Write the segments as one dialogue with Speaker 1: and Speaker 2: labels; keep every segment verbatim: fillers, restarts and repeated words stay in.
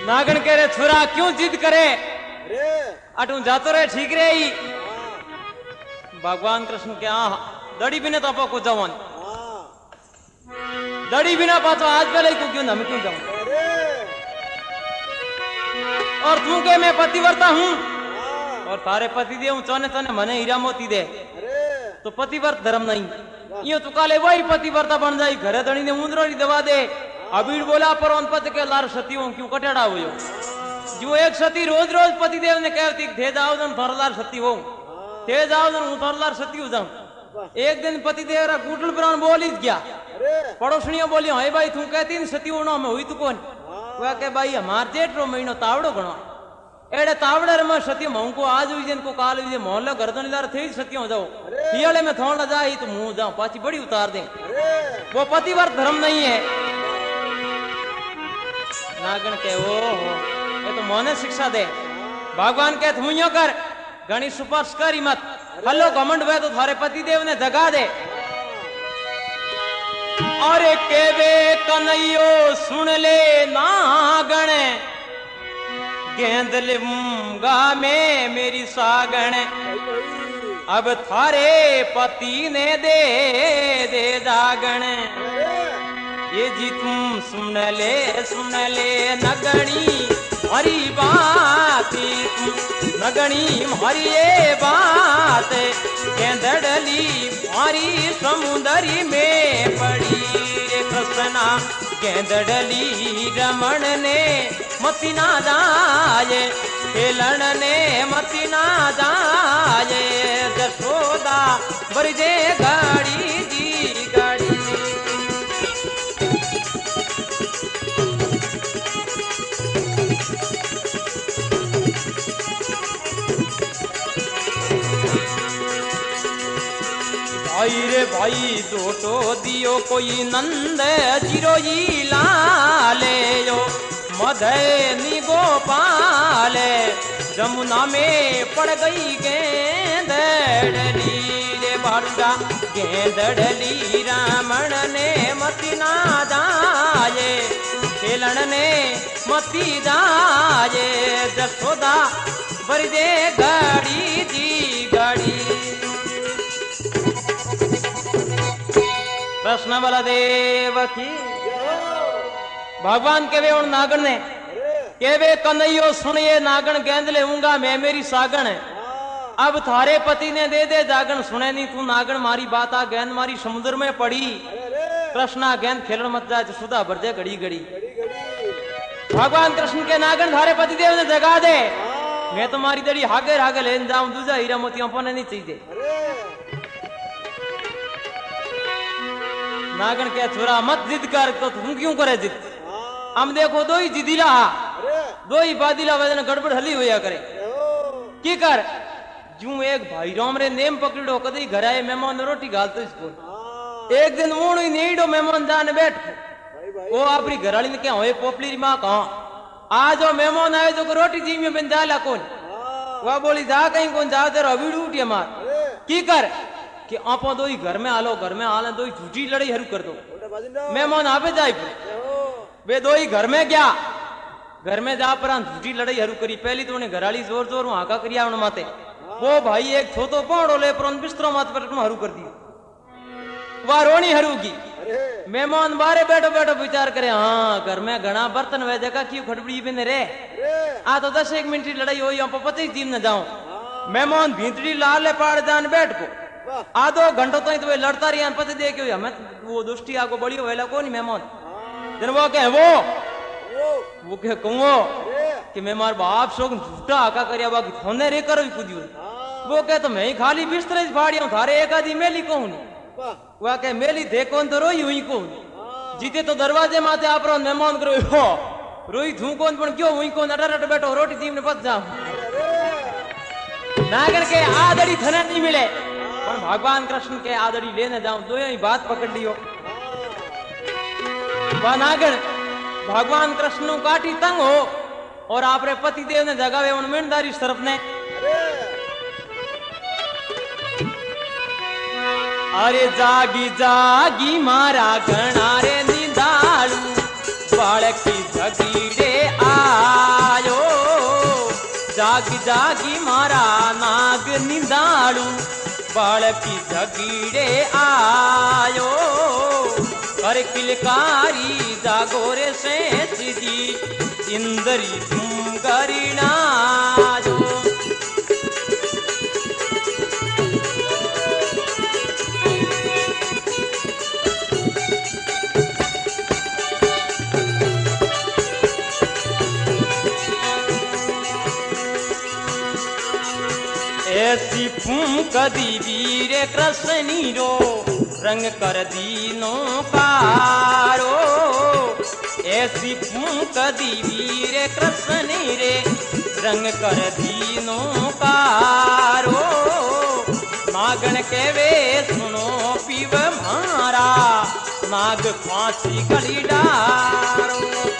Speaker 1: नागन कह रहे छोरा क्यों जिद करे अटू जातो रहे ठीक रे ही भगवान कृष्ण के आ दड़ी बिना तो आपको को जवान दड़ी बिना पातो आज पहले को क्यों ना मैं क्यों जाऊं और तू के मैं पतिव्रता हूं और तारे पति दे हूं चौने चौने मने हीरा मोती दे तो पतिव्रत धर्म नहीं यो तू काले वही पतिव्रता बन जाई घरे धणी ने मुंदरोड़ी दवा दे अबीर बोला पर उन पति के लार सतियों क्यों कटेड़ा हुयो जो एक सती रोज रोज पति देव ने कहती थे जाओ जन थोरलार सती हो थे जाओ जन हूं थोरलार सती हो जाऊं एक दिन पति देव रा गुटल प्राण बोली गया पड़ोसनियों बोली हाय भाई तू कहती न सती होना में हुई तू कौन वह के भाई हमार जेठरो महीनो तावड़ो गणो एड़े तावड़े में सती महू को आज हुई जिनको काल हुई मोहल्ला गर्दनीदार थे सतियों जाओ हियाले में थोड़ा जाए तो मुंह जाऊं पाची बड़ी उतार दे वो पतिव्रत धर्म नहीं है नागन के ओ ये तो मोने शिक्षा दे भगवान के हुइयो कर गणी सुपर्श करी मत हल्लो घमंड हुए तो थारे पति देव ने जगा दे और केवे कन्हैयो सुन ले नागण गेंद लूंगा मैं मेरी सागण अब थारे पति ने दे दे जागण ये जी तुम सुन ले सुन ले नगणी हरी बात नगणी हरी ये बात गेंदड़ली मारी समुंदरी में पड़ी रे कृष्णा गेंदड़ली रमण ने मती ना जाए खेलन ने मती ना जाए जसोदा बरजे गाड़ी जी गाड़ी भाई रे भाई दो तो दियो कोई नंद जिरोई लाले यो मधे गोपाल जमुना में पड़ गई गेंदड़ली रे बारूदा गेंदड़ली रामण ने मती ना जाए खेलन ने मती जाए जसोदा बरदे गाड़ी जी गाड़ी कृष्ण बलदेव की भगवान के वे नागण ने के वे कन्हैयो सुनिए नागण गेंद ले ऊंगा मैं मेरी सागण अब थारे पति ने दे दे जागण सुने नहीं तू नागण मारी बात आ गेंद मारी समुद्र में पड़ी कृष्णा गेंद खेलन मत जा सुधा भर दे घड़ी घड़ी भगवान कृष्ण के नागण थारे पति देव ने जगा दे मैं तुम्हारी दड़ी हागे हागे लेन जाऊं दूजा हीरा मोतियों पने नहीं चाहिए नागण के छोरा मत जिद कर तो तुम क्यों करे जिद हम देखो दो ही जिदिला दो ही बादिला वजन गड़बड़ हली होया करे की कर जू एक भाई राम रे नेम पकड़ो कदी घर आए मेहमान रोटी गालतो इसको एक दिन ऊण ही नीडो मेहमान जाने बैठ वो अपनी घरवाली ने क्या होए पोपली मां कहा आज वो मेहमान आए जो रोटी जी में बन जाला कौन वह बोली जा कहीं कौन जा तेरा अभी उठी मार की कर कि आप दो ही घर में आलो घर में आले दो ही झूठी लड़ाई हरू कर दो मेहमान आपे जाए वे दो ही घर में गया घर में जा पर झूठी लड़ाई हरू करी पहली तो उन्हें घराली जोर जोर हाका करिया उन माते वो भाई एक छोटो पौड़ो ले पर बिस्तरों माते पर हरू कर दी वह रोनी हरू की मेहमान बारे बैठो बैठो विचार करे हाँ घर में घना बर्तन वे जगह क्यों खड़बड़ी बिन रे आ तो दस एक मिनट की लड़ाई हो यहाँ पता ही जीव न जाऊं मेहमान भीतरी लाल पाड़ जान बैठ को आधो घंटो तो, तो लड़ता रही पता दे के हमें वो दुष्टी आगो बड़ी वेला को नहीं मेहमान जन वो कहे वो वो कहे कहूँ कि मैं मार बाप शोक झूठा आका करिया बाकी थोने रे करो कुछ वो कहे तो मैं ही खाली बिस्तर फाड़िया थारे एक आदि मेली कहूँ वह कहे मेली थे कौन तो रोई हुई कौन जीते तो दरवाजे माते आप रो मेहमान करो हो रोई थू कौन पण क्यों हुई कौन अटर अट बैठो रोटी जीव ने पच जाऊं नागर के आदड़ी थने नहीं मिले पर भगवान कृष्ण के आदड़ी लेने जाऊं दो ही बात पकड़ लियो वह नागर भगवान कृष्ण काटी तंग हो और आपरे पति देव ने जगावे उन मेणदारी सरफ ने अरे जागी जागी मारा घना रे निंदालू बालकी जगीरे आ निंदाड़ू बाळकी जगीड़े आयो कर किलकारी जागोरे से सीधी इंदरी तुम करीना जो ऐसी फूंक दी वीर कृष्णी रो रंग कर दीनो कारो ऐसी फूंक दी वीर कृष्णी रे रंग कर दीनो कारो नागन के वे सुनो पीव मारा नाग फांसी गली डारो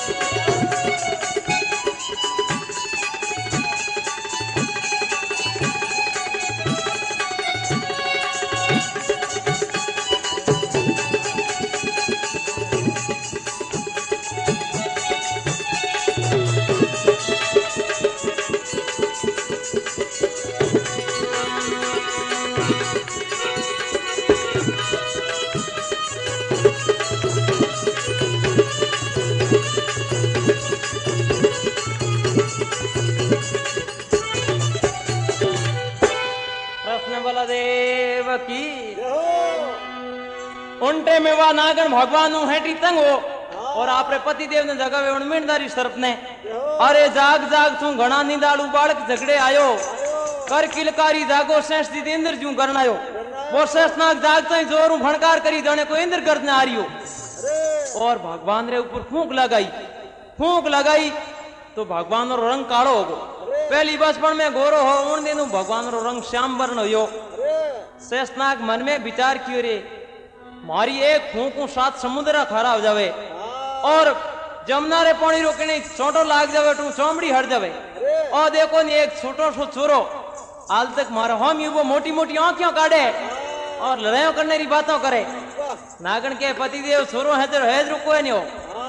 Speaker 1: की उनटे में वा नागन भगवान हेटी तंग हो और आपरे पति देव ने जगह वे उनमेंदारी सरप ने अरे जाग जाग तू घना नींदाड़ू बालक झगड़े आयो कर किलकारी जागो शेष दी इंद्र जू करनायो वो शेष नाग जागते ही जोरू भणकार करी जाने को इंद्र करने आ रियो और भगवान रे ऊपर फूंक लगाई फूंक लगाई तो भगवान रो रंग कालो हो गो पहली बचपन में गोरो हो उन दिनों भगवान रो रंग श्याम वर्ण हो शेषनाग मन में विचार कियो रे मारी एक फूंकू सात समुद्र खरा हो जावे और जमुना रे पानी रोके नहीं छोटो लाग जावे तू चौमड़ी हट जावे और देखो नी एक छोटो सो छोरो हाल तक मारो हम वो मोटी मोटी आंखियों काटे और लड़ाइयों करने की बातों करे नागन के पति देव छोरो है तो है रुको नहीं हो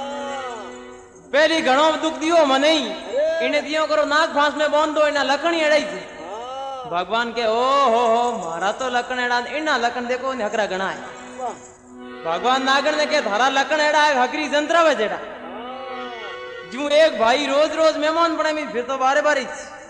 Speaker 1: पहली घणो दुख दियो मने इन्हें दियो करो नाग फांस में बांध दो इना लखनी अड़ाई थी भगवान के ओ हो हो मारा तो लकन एड़ा इना लकन देखो हकरा गणा है भगवान नागन ने के धारा लकन एड़ा है हकरी जंत्रा वे जेड़ा जू एक भाई रोज रोज मेहमान बने में फिर तो बारे बारे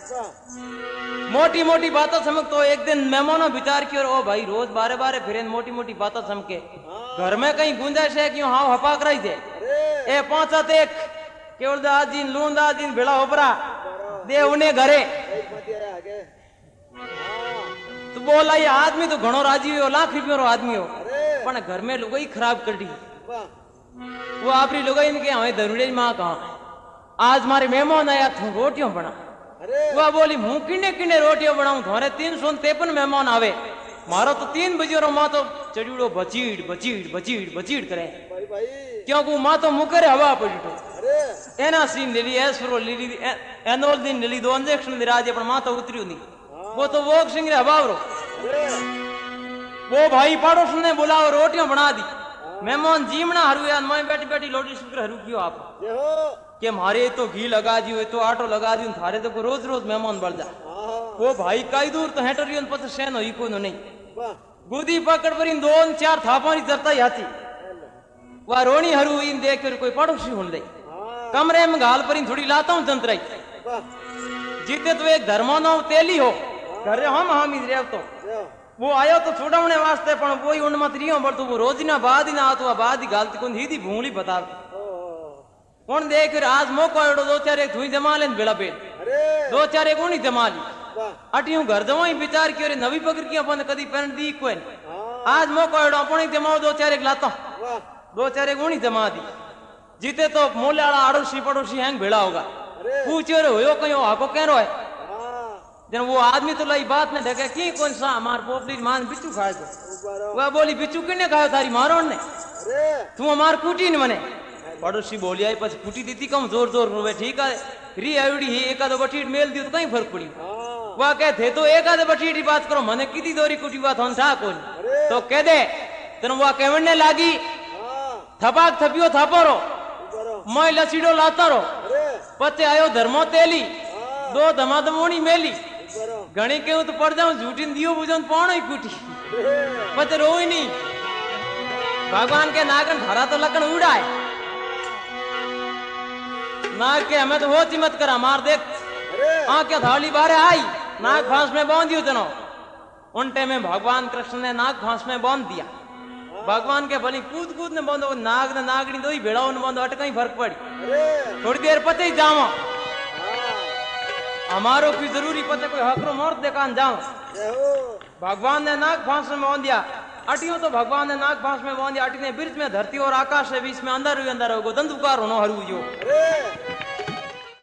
Speaker 1: मोटी मोटी बातों समझ तो एक दिन मेहमानों विचार की और ओ भाई रोज बारे बारे फिर मोटी मोटी बातों समके घर में कहीं गुंजाइश है क्यों हाँ हपाक रही थे ए पहुंचा देख केवल दास दिन लून दास दिन भेड़ा होपरा दे उन्हें घरे तो बोला ये आदमी तो घणो राजी हो लाख रुपये रो आदमी हो पर घर में लुगाई खराब कर दी वो आपरी लुगाई इनके हमें धरुड़े माँ कहा आज मारे मेहमान आया तू रोटियों बना वो बोली हूँ किन्ने किन्ने रोटियों बनाऊं थारे तीन सौ तेपन मेहमान आवे मारो तो तीन बजे रो माँ तो चढ़ीड़ो बचीड़ बचीड़ बचीड़ बचीड़ करे क्योंकि माँ तो मुकरे हवा पड़ो एना सीन ले ली एसरो ले ली एनोल दिन ले ली दो इंजेक्शन ले राजे पर माँ तो उतरी नहीं वो तो वो सिंह रे हवा रो वो भाई पड़ोस ने बुलाओ रोटियां बना दी मेहमान जीमना हरू यार मैं बैठी बैठी लोटी शुक्र हरू क्यों आप के मारे तो घी लगा दी तो आटो लगा दी थारे तो को रोज रोज मेहमान बढ़ जा वो भाई कई दूर तो हेटरियन पत सेन होई को नहीं गुदी पकड़ पर इन दोन चार थापानी जरता ही आती वह रोनी हरू इन देख कर कोई पड़ोसी हुन ले कमरे में गाल पर इन थोड़ी लाता हूं जंतराई जीते तो एक धर्मोनो तेली हो घरे हम हम ही रेव तो वो आयो तो छुड़ावने वास्ते पण वो ही उन मत रियो पर तो वो रोज ना बाद ही ना आतो बाद ही गालती कोन ही दी भूंगली बता कौन देख आज मौको एडो दो चार एक थुई जमा लेन बेड़ा बेल दो चार एक उनी जमा ली अटियो घर जमा ही विचार कियो रे नवी पकड़ की अपन कदी पेन दी कोई आज मौको एडो अपन जमाओ दो चार एक लाता दो चार एक उनी जमा दी जीते तो मोले वाला आड़ोसी पड़ोसी हैंग भेड़ा होगा पूछो रे होयो कयो आको केरो है जन वो आदमी तो लाई बात ने ढके की कौन सा हमार पोपली मान बिचू खाए को वह बोली बिचू किने खायो थारी मारो ने तू हमार कुटी ने मने पड़ोसी बोली आई पछ कुटी दीती कम जोर जोर रोवे ठीक है री आईडी ही एक आधो बटीट मेल दियो तो कहीं फर्क पड़ी वह कहे थे तो एक आधो बटीट की बात करो मने किती दोरी कुटी बात होन था कोन तो कह दे तन वह कहने लागी थपाक थपियो थापरो मैं लसीडो लाता रो पते आयो धर्मो तेली दो धमाधमोनी मेली घणी क्यों तो पड़ जाऊं झूठी दियो बुझन पौनो ही कुटी पत रोई नहीं भगवान के नागन धरा तो लकन उड़ाए नाग के हमें तो होती मत करा मार देख हाँ क्या थाली बारे आई नाग फांस में बांध दियो तनो उल्टे में भगवान कृष्ण ने नाग फांस में बांध दिया भगवान के भली कूद कूद ने बांधो नाग ने नागनी दो ही भेड़ाओं ने बांधो अटका ही फर्क पड़ी थोड़ी देर पते ही जावा हमारो कोई जरूरी पते कोई हकरो मोर्त देखान जाओ भगवान ने नाग फांस में बांध दिया अटियो तो भगवान ने नाग फांस में बांध दिया अटी ने ब्रिज में धरती और आकाश है बीच में अंदर हुई अंदर होगो दंदुकार होनो हरू जो